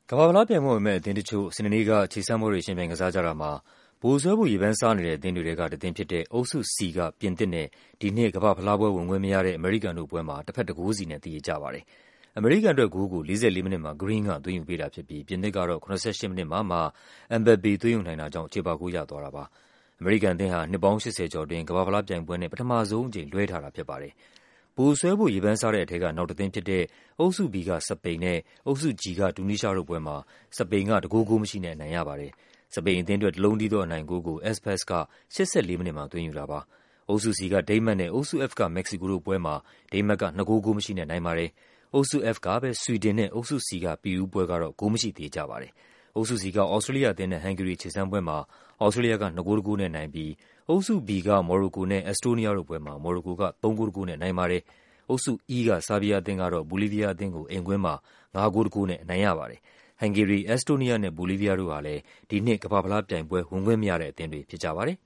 ကမ္ဘာ့ဖလားပြိုင်ပွဲဝင်မယ့်အသင်းတချို့ စနေနေ့က ခြေစမ်းပွဲတွေ ယှဉ်ပြိုင်ကစားကြတာမှာ ဗိုလ်စွဲဖို့ ရေပန်းစားနေတဲ့ အသင်းတွေထဲက တသင်းဖြစ်တဲ့ အုပ်စု C က ပြင်သစ်နဲ့ ဒီနှစ် ကမ္ဘာ့ဖလားပွဲဝင်ခွင့်မရတဲ့ အမေရိကန်တို့ပွဲမှာ တဘက် ၁ ဂိုးစီနဲ့ သရေကျပါတယ်။ အမေရိကန်အတွက်ဂိုးကို 44 မိနစ်မှာ Green က သွင်းယူပေးတာဖြစ်ပြီး ပြင်သစ်ကတော့ ၇၈ မိနစ်မှာမှ Mbappe သွင်းယူနိုင်တာကြောင့် ချေပဂိုးရသွားတာပါ။ အမေရိကန်အသင်းဟာ နှစ်ပေါင်း ၈၀ ကျော်အတွင်း ကမ္ဘာ့ဖလားပြိုင်ပွဲနဲ့ ပထမဆုံးအကြိမ် လွဲထားတာဖြစ်ပါတယ်။ ဗိုလ်စွဲဖို့ ရေပန်းစားတဲ့ထဲက နောက်တသင်းဖြစ်တဲ့ အုပ်စု B က စပိန်နဲ့ အုပ်စု G က တူနီးရှားတို့ပွဲမှာ စပိန်က ၁ ဂိုး ဂိုးမရှိနဲ့ အနိုင်ရပါတယ်။ စပိန်အသင်းအတွက် တလုံးတည်းသောအနိုင်ဂိုးကို Aspas က ၈၄ မိနစ်မှာ သွင်းယူတာပါ။ အုပ်စု C က ဒိန်းမတ်နဲ့ အုပ်စု F က မက္ကဆီကိုတို့ပွဲမှာ ဒိန်းမတ်က ၂ ဂိုး ဂိုးမရှိနဲ့ နိုင်ပါတယ်။ အုပ်စု F ကပဲ ဆွီဒင်နဲ့ အုပ်စု C က ပီရူးပွဲကတော့ ဂိုးမရှိ သရေကျပါတယ်။ အုပ်စု C က သြစတြေးလျအသင်းနဲ့ ဟန်ဂေရီ ခြေစမ်းပွဲမှာ သြစတြေးလျက ၂ ဂိုး ၁ ဂိုးနဲ့နိုင်ပြီး အုပ်စု B က မော်ရိုကိုနဲ့ အက်စတိုးနီးယားတို့ပွဲမှာ မော်ရိုကိုက ၃ ဂိုး ၁ ဂိုးနဲ့ နိုင်ပါတယ်။ အုပ်စု E က ဆာဘီးယားအသင်းကတော့ ဘူလီးဗီးယားအသင်းကို အိမ်ကွင်းမှာ ၅ ဂိုး ၁ ဂိုးနဲ့ အနိုင်ရပါတယ်။ ဟန်ဂေရီ၊ အက်စတိုးနီးယားနဲ့ ဘူလီးဗီးယားတို့ဟာလည်း ဒီနှစ် ကမ္ဘာ့ဖလားပြိုင်ပွဲ ဝင်ခွင့်မရတဲ့အသင်းတွေ ဖြစ်ကြပါတယ်